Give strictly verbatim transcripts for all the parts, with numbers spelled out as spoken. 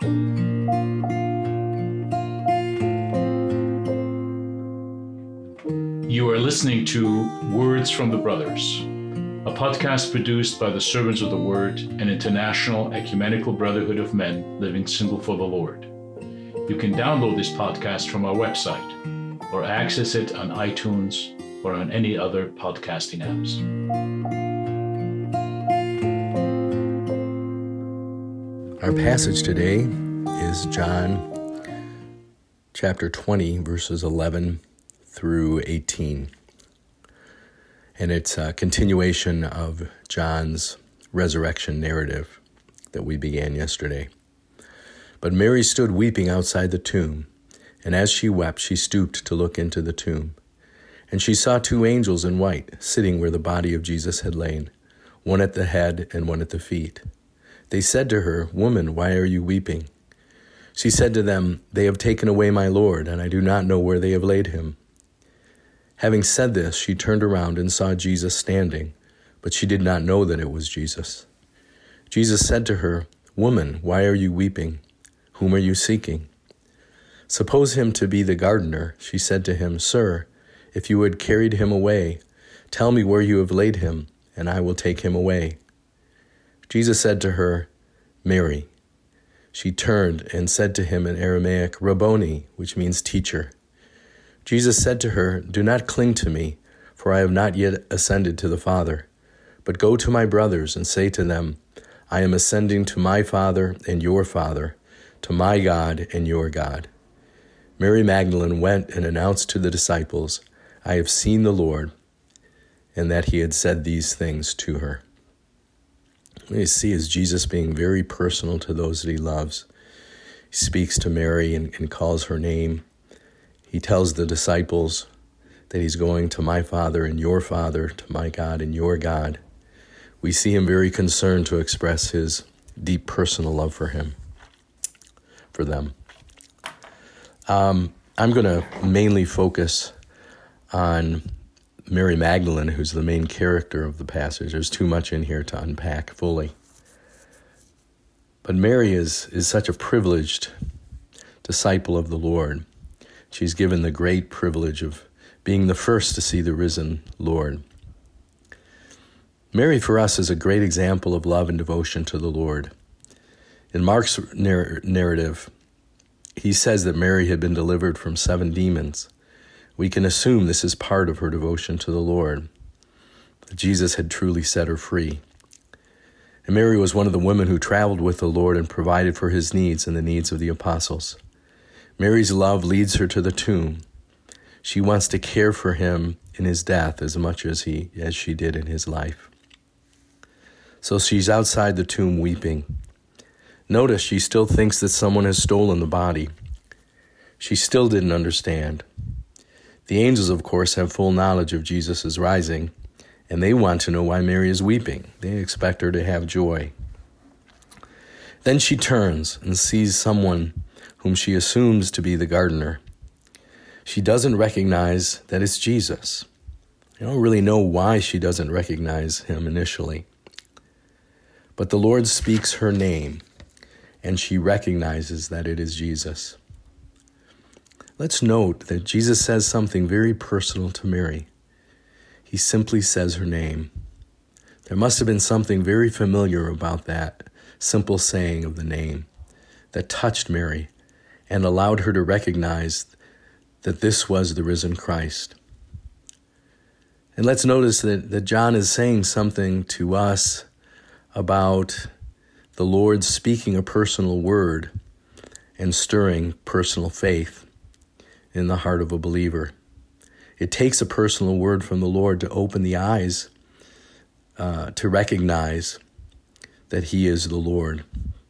You are listening to Words from the Brothers, a podcast produced by the Servants of the Word, an international ecumenical brotherhood of men living single for the Lord. You can download this podcast from our website or access it on iTunes or on any other podcasting apps. Our passage today is John chapter twenty, verses eleven through eighteen. And it's a continuation of John's resurrection narrative that we began yesterday. But Mary stood weeping outside the tomb, and as she wept, she stooped to look into the tomb. And she saw two angels in white sitting where the body of Jesus had lain, one at the head and one at the feet. They said to her, "Woman, why are you weeping?" She said to them, "They have taken away my Lord, and I do not know where they have laid him." Having said this, she turned around and saw Jesus standing, but she did not know that it was Jesus. Jesus said to her, "Woman, why are you weeping? Whom are you seeking?" "Suppose him to be the gardener." She said to him, "Sir, if you had carried him away, tell me where you have laid him, and I will take him away." Jesus said to her, "Mary." She turned and said to him in Aramaic, "Rabboni," which means teacher. Jesus said to her, "Do not cling to me, for I have not yet ascended to the Father. But go to my brothers and say to them, I am ascending to my Father and your Father, to my God and your God." Mary Magdalene went and announced to the disciples, "I have seen the Lord," and that he had said these things to her. What you see is Jesus being very personal to those that he loves. He speaks to Mary and, and calls her name. He tells the disciples that he's going to my Father and your Father, to my God and your God. We see him very concerned to express his deep personal love for him, for them. Um, I'm going to mainly focus on Mary Magdalene, who's the main character of the passage. There's too much in here to unpack fully. But Mary is, is such a privileged disciple of the Lord. She's given the great privilege of being the first to see the risen Lord. Mary, for us, is a great example of love and devotion to the Lord. In Mark's narr- narrative, he says that Mary had been delivered from seven demons. We can assume this is part of her devotion to the Lord, that Jesus had truly set her free. And Mary was one of the women who traveled with the Lord and provided for his needs and the needs of the apostles. Mary's love leads her to the tomb. She wants to care for him in his death as much as he as she did in his life. So she's outside the tomb weeping. Notice she still thinks that someone has stolen the body. She still didn't understand. The angels, of course, have full knowledge of Jesus' rising, and they want to know why Mary is weeping. They expect her to have joy. Then she turns and sees someone whom she assumes to be the gardener. She doesn't recognize that it's Jesus. I don't really know why she doesn't recognize him initially. But the Lord speaks her name, and she recognizes that it is Jesus. Let's note that Jesus says something very personal to Mary. He simply says her name. There must have been something very familiar about that simple saying of the name that touched Mary and allowed her to recognize that this was the risen Christ. And let's notice that, that John is saying something to us about the Lord speaking a personal word and stirring personal faith in the heart of a believer. It takes a personal word from the Lord to open the eyes uh, to recognize that he is the Lord.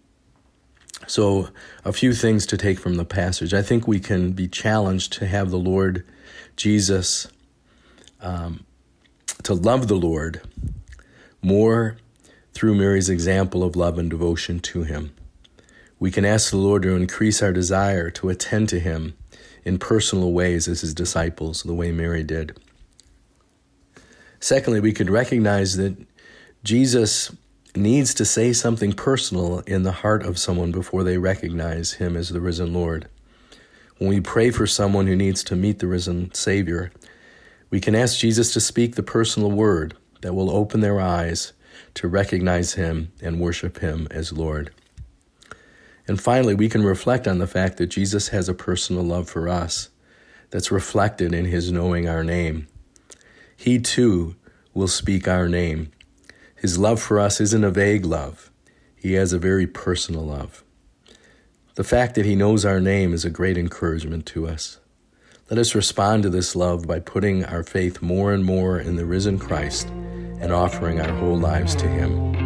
So a few things to take from the passage. I think we can be challenged to have the Lord Jesus, um, to love the Lord more through Mary's example of love and devotion to him. We can ask the Lord to increase our desire to attend to him in personal ways as his disciples, the way Mary did. Secondly, we could recognize that Jesus needs to say something personal in the heart of someone before they recognize him as the risen Lord. When we pray for someone who needs to meet the risen Savior, we can ask Jesus to speak the personal word that will open their eyes to recognize him and worship him as Lord. And finally, we can reflect on the fact that Jesus has a personal love for us that's reflected in his knowing our name. He too will speak our name. His love for us isn't a vague love. He has a very personal love. The fact that he knows our name is a great encouragement to us. Let us respond to this love by putting our faith more and more in the risen Christ and offering our whole lives to him.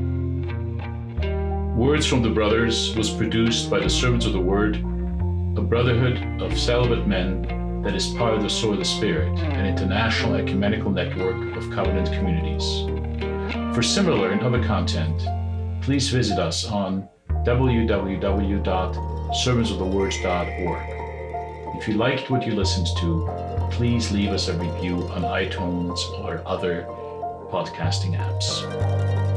Words from the Brothers was produced by the Servants of the Word, a brotherhood of celibate men that is part of the Sword of the Spirit, an international ecumenical network of covenant communities. For similar and other content, please visit us on w w w dot servants of the word dot org. If you liked what you listened to, please leave us a review on iTunes or other podcasting apps.